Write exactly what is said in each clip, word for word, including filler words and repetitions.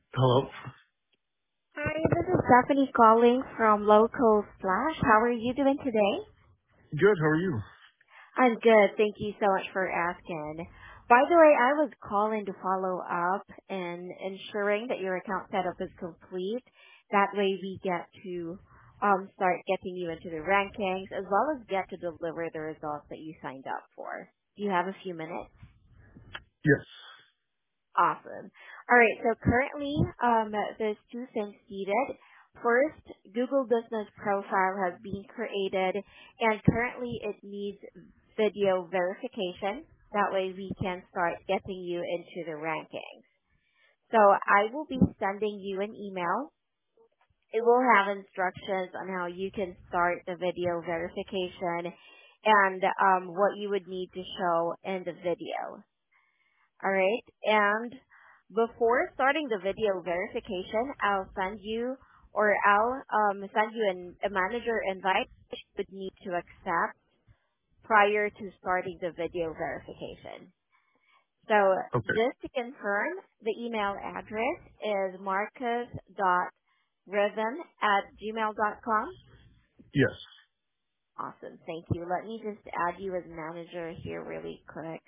Hello. Hi, this is Stephanie calling from Local Splash. How are you doing today? Good. How are you? I'm good. Thank you so much for asking. By the way, I was calling to follow up and ensuring that your account setup is complete. That way we get to um, start getting you into the rankings as well as get to deliver the results that you signed up for. Do you have a few minutes? Yes. Awesome. All right. So currently, um, there's two things needed. First, Google Business Profile has been created, and currently it needs video verification. That way, we can start getting you into the rankings. So I will be sending you an email. It will have instructions on how you can start the video verification and um, what you would need to show in the video. All right. And before starting the video verification, I'll send you or I'll um, send you an, a manager invite that you would need to accept prior to starting the video verification. So Okay. just to confirm, the email address is marcus dot rhythm at gmail dot com. Yes. Awesome. Thank you. Let me just add you as manager here really quick.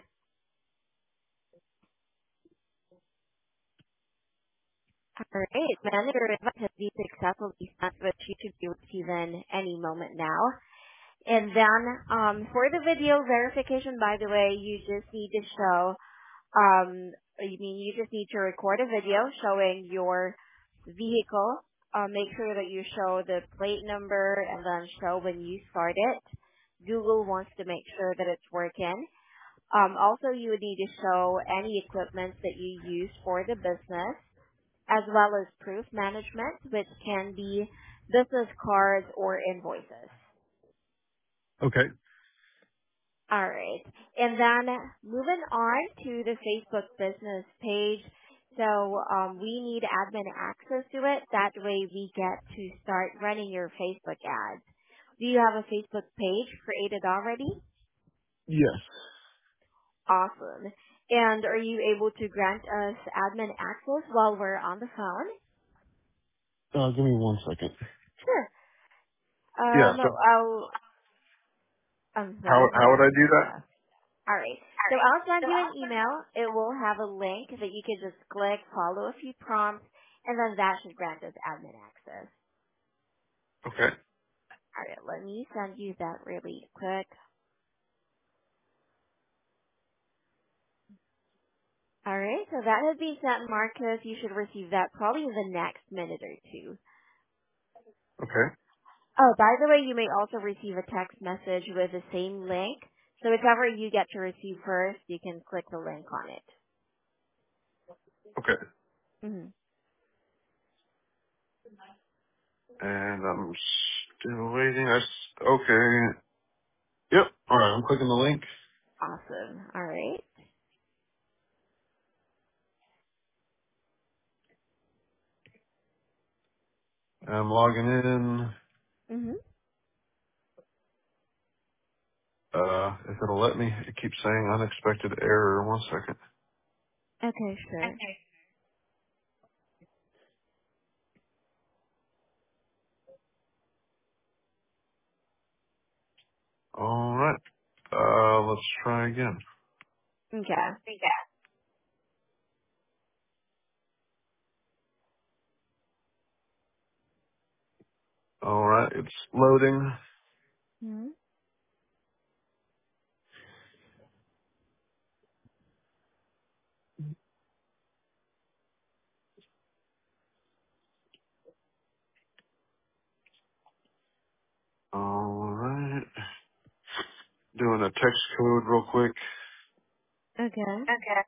All right. Manager invite has been successfully sent, which you should be receiving any moment now. And then um, for the video verification, by the way, you just need to show, um, you mean you just need to record a video showing your vehicle. Uh, make sure that you show the plate number and then show when you start it. Google wants to make sure that it's working. Um, also, you would need to show any equipment that you use for the business as well as proof management, which can be business cards or invoices. Okay. All right. And then moving on to the Facebook business page. So um, we need admin access to it. That way we get to start running your Facebook ads. Do you have a Facebook page created already? Yes. Awesome. And are you able to grant us admin access while we're on the phone? Uh, give me one second. Sure. Yeah. Um, So I'll, I'm how sorry, how what would was I that do that? last? All right. So I'll send you an email. It will have a link that you can just click, follow a few prompts, and then that should grant us admin access. Okay. All right. Let me send you that really quick. All right. So that has been sent, Marcus. You should receive that probably in the next minute or two. Okay. Oh, by the way, you may also receive a text message with the same link. So whichever you get to receive first, you can click the link on it. Okay. Mm-hmm. And I'm still waiting. That's okay. Yep. All right. I'm clicking the link. Awesome. All right. I'm logging in. Mm-hmm. Uh, if it'll let me, it keeps saying unexpected error. One second. Okay, sure. All right. Uh, let's try again. Okay. All right. It's loading. Mm-hmm. All right. Doing a text code real quick. Okay.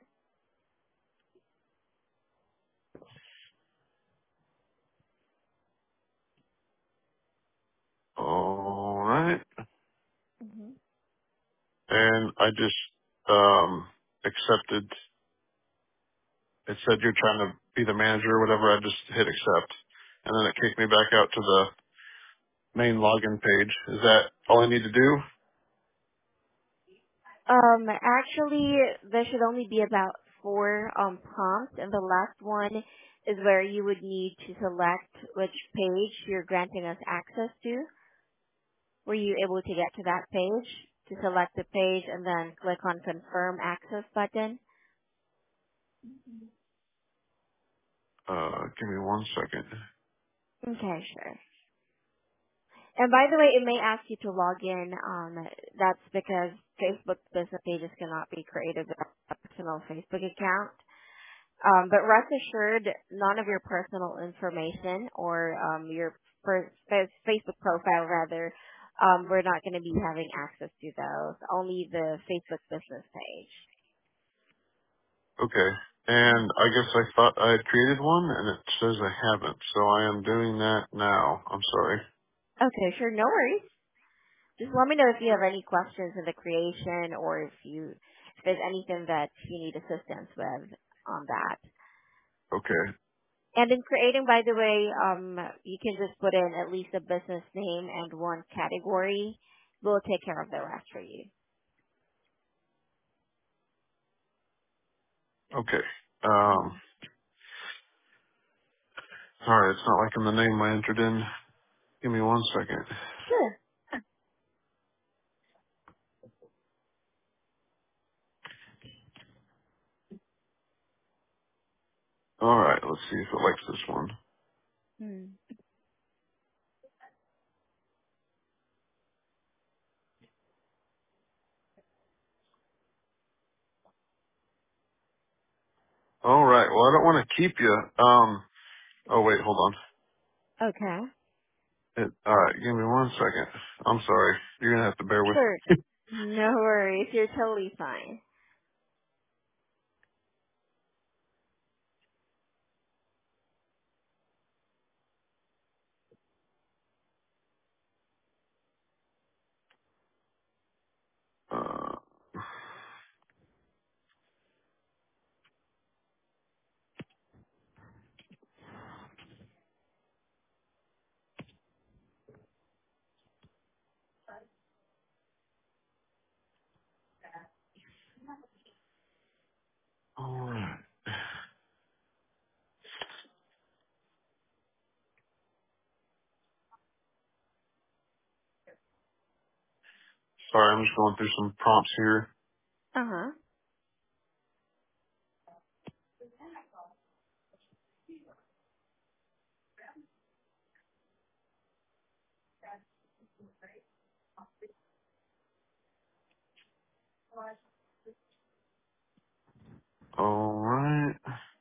All right. hmm And I just um accepted. It said you're trying to be the manager or whatever. I just hit accept, and then it kicked me back out to the main login page. Is that all I need to do? Um, actually, there should only be about four um prompts, and the last one is where you would need to select which page you're granting us access to. Were you able to get to that page to select the page and then click on confirm access button? Uh, give me one second. Okay, sure. And by the way, it may ask you to log in. Um, that's because Facebook business pages cannot be created with a personal Facebook account. Um, but rest assured, none of your personal information or um, your per- fa- Facebook profile, rather, um, we're not going to be having access to those. Only the Facebook business page. Okay. And I guess I thought I had created one, and it says I haven't. So I am doing that now. I'm sorry. Okay, sure, no worries. Just let me know if you have any questions in the creation or if you if there's anything that you need assistance with on that. Okay. And in creating, by the way, um, you can just put in at least a business name and one category. We'll take care of the rest for you. Okay. Um, Mhm. sorry, it's not like I'm the name I entered in. Give me one second. Sure. All right. Let's see if it likes this one. Hmm. All right. Well, I don't want to keep you. Um. Oh wait, hold on. Okay. It, all right. Give me one second. I'm sorry. You're gonna have to bear with Sure. me. No worries. You're totally fine. uh. All right. Sorry, I'm just going through some prompts here. Uh huh. All right.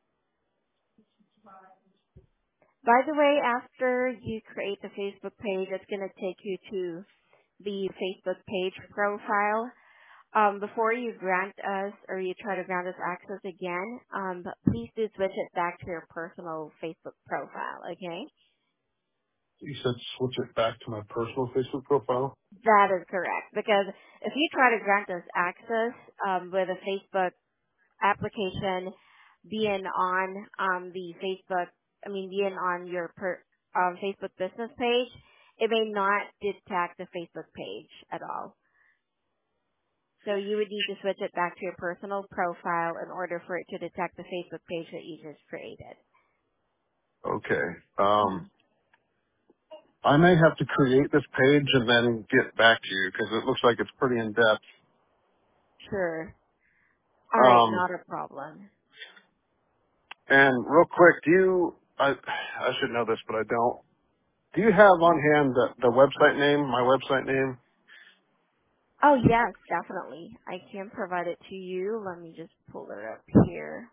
By the way, after you create the Facebook page, it's going to take you to the Facebook page profile. Um, before you grant us or you try to grant us access again, um, please do switch it back to your personal Facebook profile, okay? You said switch it back to my personal Facebook profile. That is correct. Because if you try to grant us access um, with a Facebook application being on um, the Facebook, I mean, being on your per, um, Facebook business page, it may not detect the Facebook page at all. So you would need to switch it back to your personal profile in order for it to detect the Facebook page that you just created. Okay. Um. Mhm. I may have to create this page and then get back to you because it looks like it's pretty in depth. Sure. All right, Um. not a problem. And real quick, do you? I I should know this, but I don't. Do you have on hand the, the website name? My website name. Oh yes, definitely. I can provide it to you. Let me just pull it up here.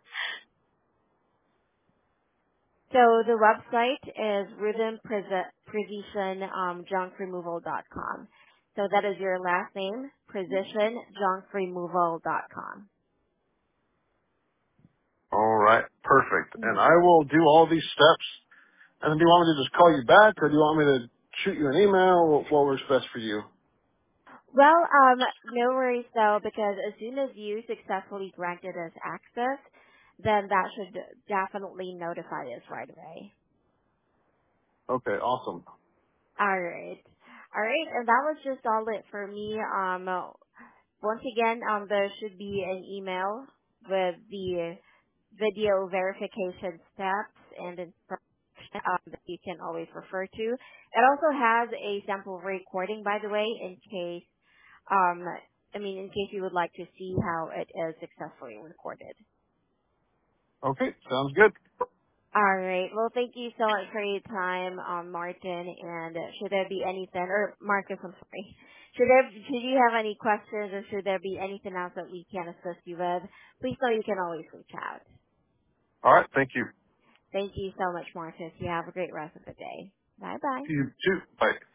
So the website is rhythm precision um, junk removal dot com. So that is your last name, precision junk removal dot com. All right. Perfect. And Mhm. I will do all these steps. And then do you want me to just call you back, or do you want me to shoot you an email? What, what works best for you? Well, um, no worries though, because as soon as you successfully granted us access, then that should definitely notify us right away. Okay. Awesome. All right. All right, and that was just all it for me. Um, once again, um, there should be an email with the video verification steps and instructions um, that you can always refer to. It also has a sample recording, by the way, in case, um, I mean, in case you would like to see how it is successfully recorded. Okay, sounds good. All right. Well, thank you so much for your time, um, Martin. And uh, should there be anything, or Marcus, I'm sorry. Should there, should you have any questions, or should there be anything else that we can assist you with, please know you can always reach out. All right, thank you. Thank you so much, Marcus. You have a great rest of the day. Bye bye. You too. Bye.